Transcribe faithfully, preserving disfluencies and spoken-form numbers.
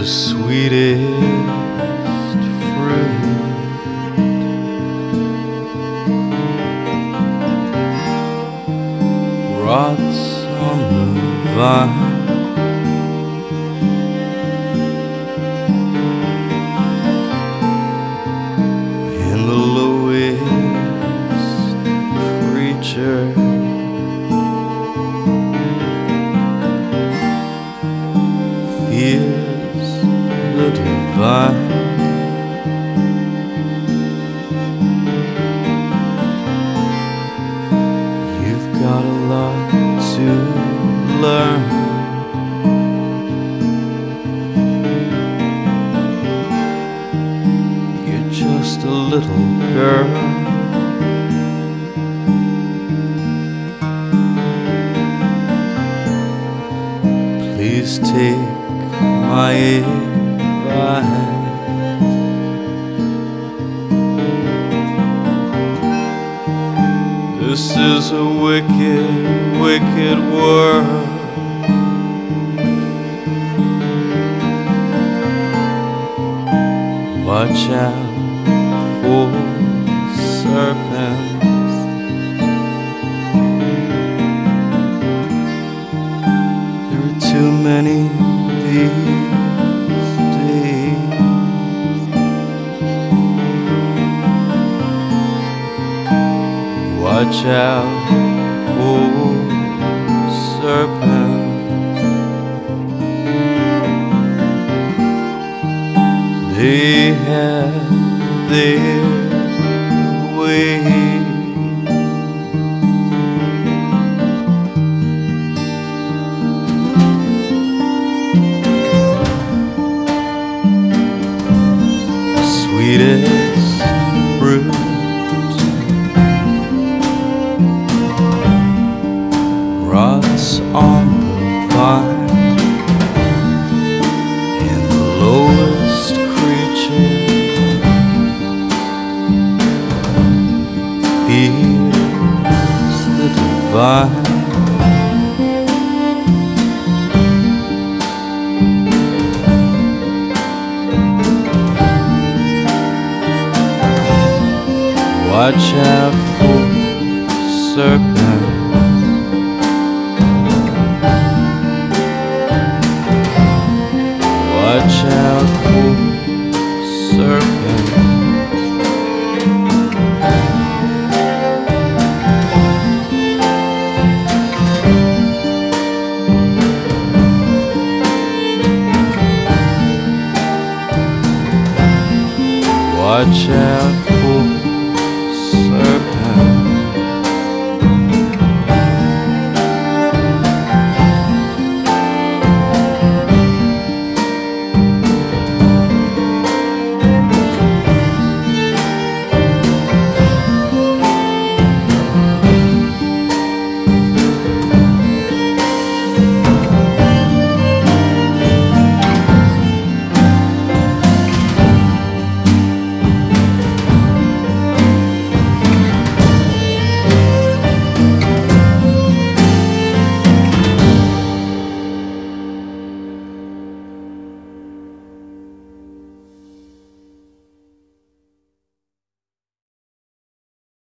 the sweetest fruit. Rots on the vine. And the lowest creature fears the divine. You've got a lot to learn. You're just a little girl. Please take my advice. This is a wicked, wicked world. Watch out for serpents. There are too many these days. Watch out for serpents. They have their way. Sweetest fruit rots on the vine, and the lowest creature fears the divine. Watch out for serpents. Watch out for serpents. Watch out